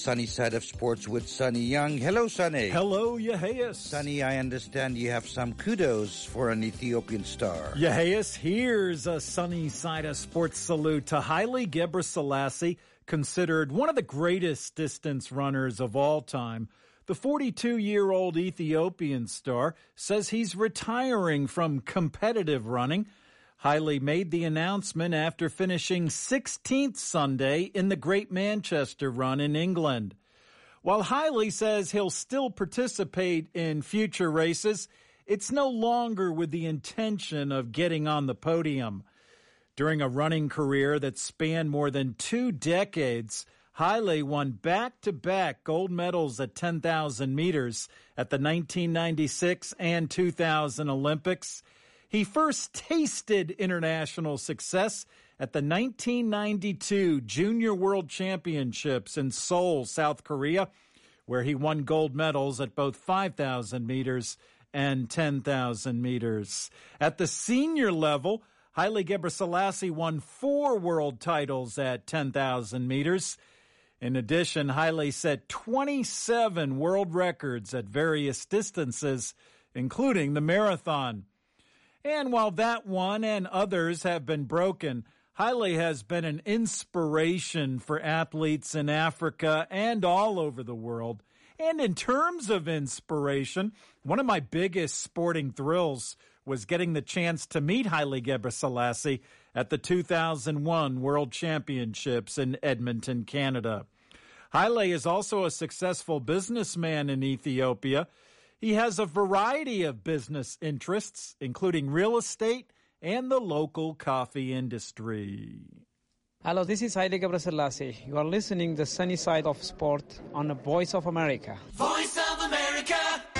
Sunny Side of Sports with Sonny Young. Hello, Sonny. Hello, Yaheus. Sonny, I understand you have some kudos for an Ethiopian star. Yaheus, here's a Sunny Side of Sports salute to Haile Gebrselassie, considered one of the greatest distance runners of all time. The 42-year-old Ethiopian star says he's retiring from competitive running. Haile made the announcement after finishing 16th Sunday in the Great Manchester Run in England. While Haile says he'll still participate in future races, it's no longer with the intention of getting on the podium. During a running career that spanned more than 2 decades, Haile won back-to-back gold medals at 10,000 meters at the 1996 and 2000 Olympics. He first tasted international success at the 1992 Junior World Championships in Seoul, South Korea, where he won gold medals at both 5,000 meters and 10,000 meters. At the senior level, Haile Gebrselassie won 4 world titles at 10,000 meters. In addition, Haile set 27 world records at various distances, including the marathon. And while that one and others have been broken, Haile has been an inspiration for athletes in Africa and all over the world. And in terms of inspiration, one of my biggest sporting thrills was getting the chance to meet Haile Gebrselassie at the 2001 World Championships in Edmonton, Canada. Haile is also a successful businessman in Ethiopia. He has a variety of business interests, including real estate and the local coffee industry. Hello, this is Haile Gebrselassie. You are listening to the Sunny Side of Sport on the Voice of America. Voice of America.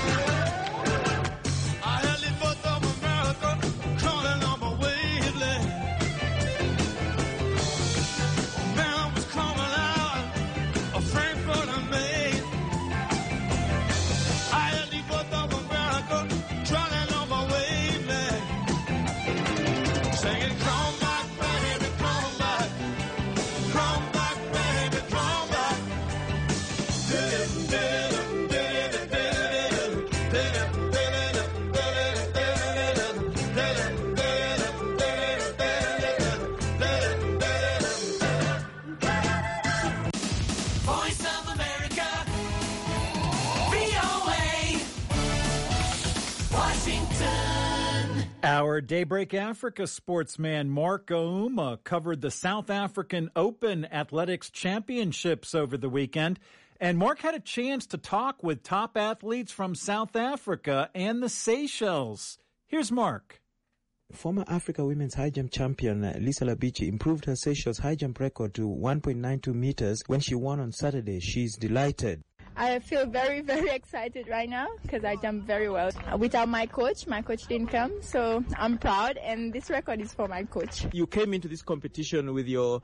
Our Daybreak Africa sportsman Mark Ouma covered the South African Open Athletics Championships over the weekend, and Mark had a chance to talk with top athletes from South Africa and the Seychelles. Here's Mark. Former Africa women's high jump champion Lisa Labici improved her Seychelles high jump record to 1.92 meters when she won on Saturday. She's delighted. I feel very, very excited right now because I jumped very well. Without my coach didn't come, so I'm proud, and this record is for my coach. You came into this competition with your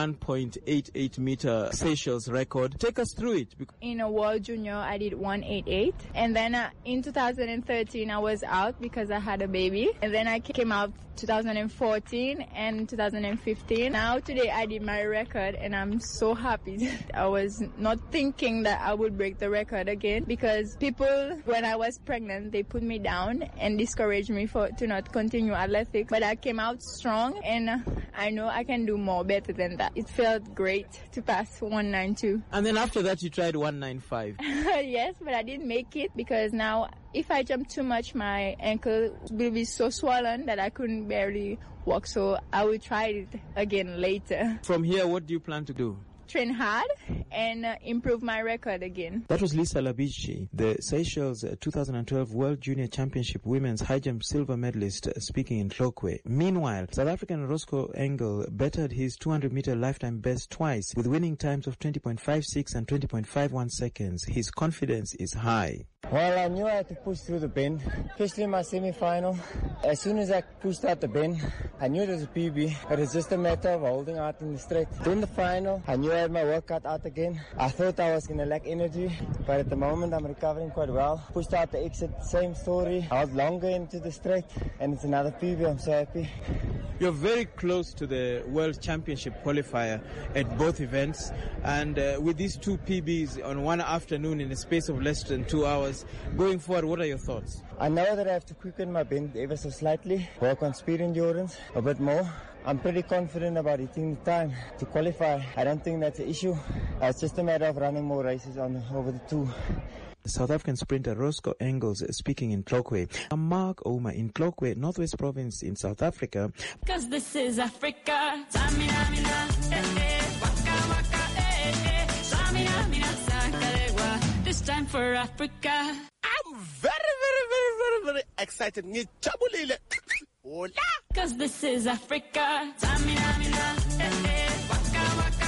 1.88 meter Seychelles record. Take us through it. In a World Junior, I did 1.88, and then in 2013 I was out because I had a baby, and then I came out 2014 and 2015. Now today I did my record, and I'm so happy. I was not thinking that I would break the record again because people, when I was pregnant, they put me down and discouraged me to not continue athletics. But I came out strong, and I know I can do more better than that. It felt great to pass 192. And then after that you tried 195. Yes, but I didn't make it because now if I jump too much, my ankle will be so swollen that I couldn't barely walk. So I will try it again later. From here, what do you plan to do? Train hard and improve my record again. That was Lisa Labici, the Seychelles 2012 World Junior Championship Women's High Jump silver medalist, speaking in Tlokwe. Meanwhile, South African Roscoe Engel bettered his 200-meter lifetime best twice with winning times of 20.56 and 20.51 seconds. His confidence is high. Well, I knew I had to push through the bend, especially in my semi-final. As soon as I pushed out the bend, I knew it was a PB, but it's just a matter of holding out in the straight. Then the final, I knew I had my workout out again. I thought I was going to lack energy, but at the moment I'm recovering quite well. Pushed out the exit, same story. I held longer into the straight, and it's another PB. I'm so happy. You're very close to the World Championship qualifier at both events, and with these two PBs on one afternoon in a space of less than 2 hours, going forward, what are your thoughts? I know that I have to quicken my bend ever so slightly, work on speed endurance a bit more. I'm pretty confident about hitting the time to qualify. I don't think that's an issue. It's just a matter of running more races over the two. South African sprinter Roscoe Engels speaking in Tlokwe. Mark Ouma in Tlokwe, Northwest Province in South Africa. Because this is Africa. Samina, mina, waka, waka, Samina, mina, sakarewa. This time for Africa. I'm very excited. Hola. Because this is Africa. Samina, mina, waka, waka,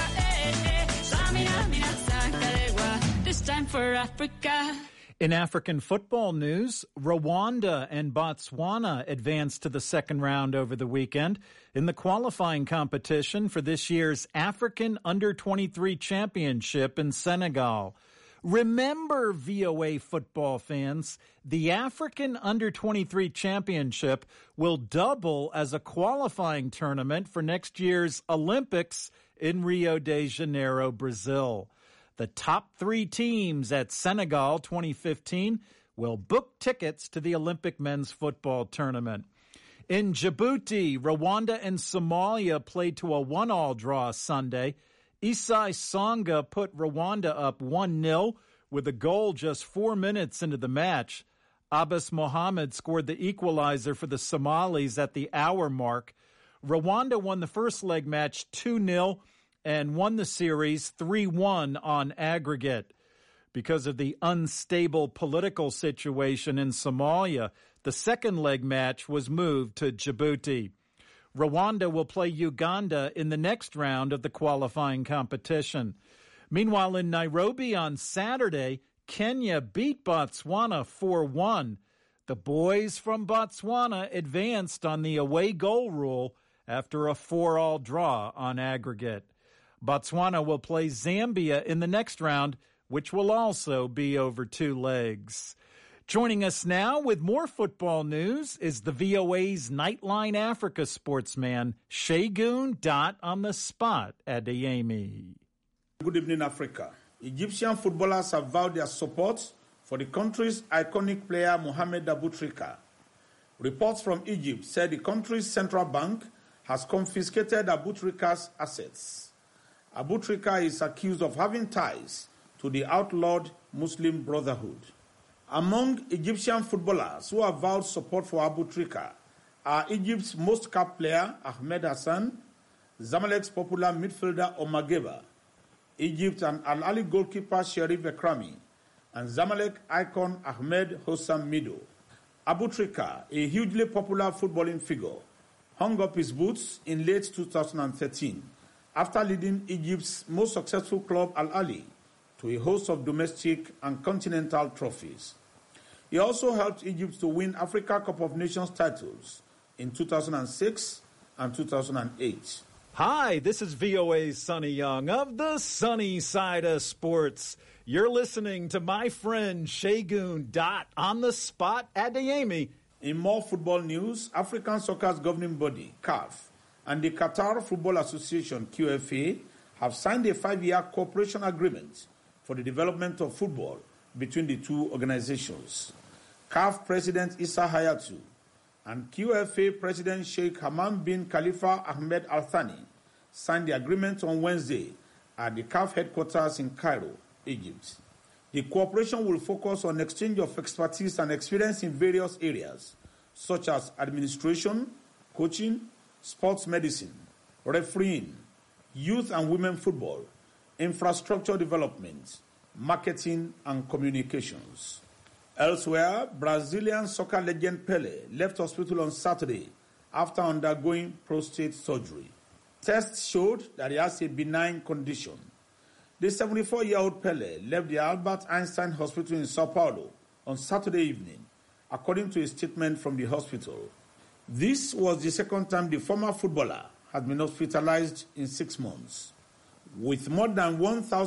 Samina, mina, sakarewa. This time for Africa. In African football news, Rwanda and Botswana advanced to the second round over the weekend in the qualifying competition for this year's African Under-23 Championship in Senegal. Remember, VOA football fans, the African Under-23 Championship will double as a qualifying tournament for next year's Olympics in Rio de Janeiro, Brazil. The top three teams at Senegal 2015 will book tickets to the Olympic men's football tournament. In Djibouti, Rwanda and Somalia played to a 1-1 draw Sunday. Isai Songa put Rwanda up 1-0 with a goal just 4 minutes into the match. Abbas Mohammed scored the equalizer for the Somalis at the hour mark. Rwanda won the first leg match 2-0 and won the series 3-1 on aggregate. Because of the unstable political situation in Somalia, the second leg match was moved to Djibouti. Rwanda will play Uganda in the next round of the qualifying competition. Meanwhile, in Nairobi on Saturday, Kenya beat Botswana 4-1. The boys from Botswana advanced on the away goal rule after a 4-4 draw on aggregate. Botswana will play Zambia in the next round, which will also be over 2 legs. Joining us now with more football news is the VOA's Nightline Africa sportsman, Segun Dot on the spot at Adeyemi. Good evening, Africa. Egyptian footballers have vowed their support for the country's iconic player, Mohamed Aboutrika. Reports from Egypt said the country's central bank has confiscated Aboutrika's assets. Aboutrika is accused of having ties to the outlawed Muslim Brotherhood. Among Egyptian footballers who have vowed support for Aboutrika are Egypt's most capped player, Ahmed Hassan, Zamalek's popular midfielder, Omar Geba, Egypt and Al Ahly goalkeeper, Sherif Ekrami, and Zamalek icon, Ahmed Hossam Mido. Aboutrika, a hugely popular footballing figure, hung up his boots in late 2013 after leading Egypt's most successful club, Al Ahly, to a host of domestic and continental trophies. He also helped Egypt to win Africa Cup of Nations titles in 2006 and 2008. Hi, this is VOA's Sonny Young of the Sunny Side of Sports. You're listening to my friend Segun Dot on the spot at Adeyemi. In more football news, African Soccer's governing body, CAF, and the Qatar Football Association, QFA, have signed a 5-year cooperation agreement for the development of football between the two organizations. CAF President Issa Hayatou and QFA President Sheikh Hamam bin Khalifa Ahmed Al Thani signed the agreement on Wednesday at the CAF headquarters in Cairo, Egypt. The cooperation will focus on exchange of expertise and experience in various areas, such as administration, coaching, sports medicine, refereeing, youth and women football, infrastructure development, marketing and communications. Elsewhere, Brazilian soccer legend Pele left hospital on Saturday after undergoing prostate surgery. Tests showed that he has a benign condition. The 74-year-old Pele left the Albert Einstein Hospital in Sao Paulo on Saturday evening, according to a statement from the hospital. This was the second time the former footballer had been hospitalized in 6 months. With more than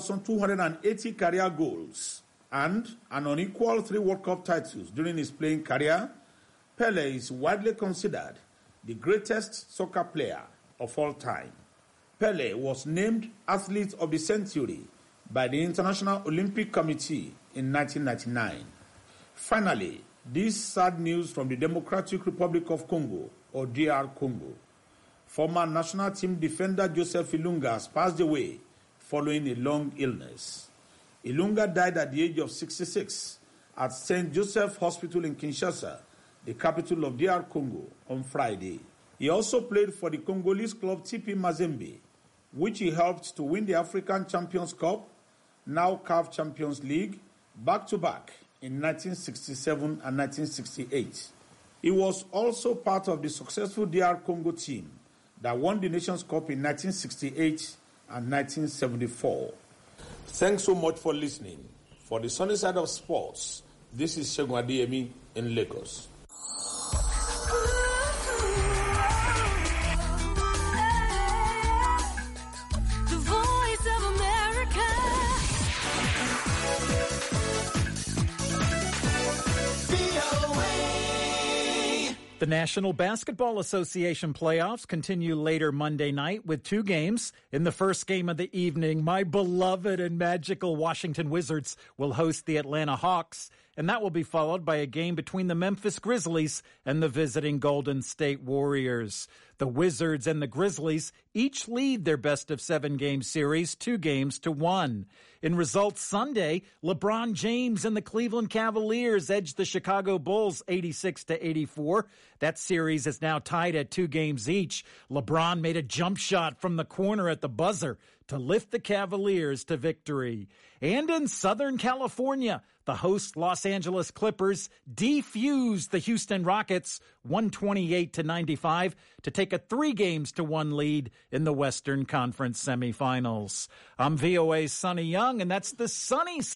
1,280 career goals and an unequal 3 World Cup titles during his playing career, Pele is widely considered the greatest soccer player of all time. Pele was named Athlete of the Century by the International Olympic Committee in 1999. Finally, this sad news from the Democratic Republic of Congo, or DR Congo. Former national team defender Joseph Ilunga has passed away following a long illness. Ilunga died at the age of 66 at St. Joseph Hospital in Kinshasa, the capital of DR Congo, on Friday. He also played for the Congolese club TP Mazembe, which he helped to win the African Champions Cup, now CAF Champions League, back-to-back in 1967 and 1968. He was also part of the successful DR Congo team that won the Nations Cup in 1968 and 1974. Thanks so much for listening. For the Sunny Side of Sports, this is Segun Adeyemi in Lagos. The National Basketball Association playoffs continue later Monday night with two games. In the first game of the evening, my beloved and magical Washington Wizards will host the Atlanta Hawks, and that will be followed by a game between the Memphis Grizzlies and the visiting Golden State Warriors. The Wizards and the Grizzlies each lead their best-of-7 game series 2-1. In results Sunday, LeBron James and the Cleveland Cavaliers edged the Chicago Bulls 86-84. That series is now tied at 2 games each. LeBron made a jump shot from the corner at the buzzer to lift the Cavaliers to victory. And in Southern California, the host Los Angeles Clippers defused the Houston Rockets 128-95 to take a 3-1 lead in the Western Conference semifinals. I'm VOA's Sonny Young, and that's the Sunny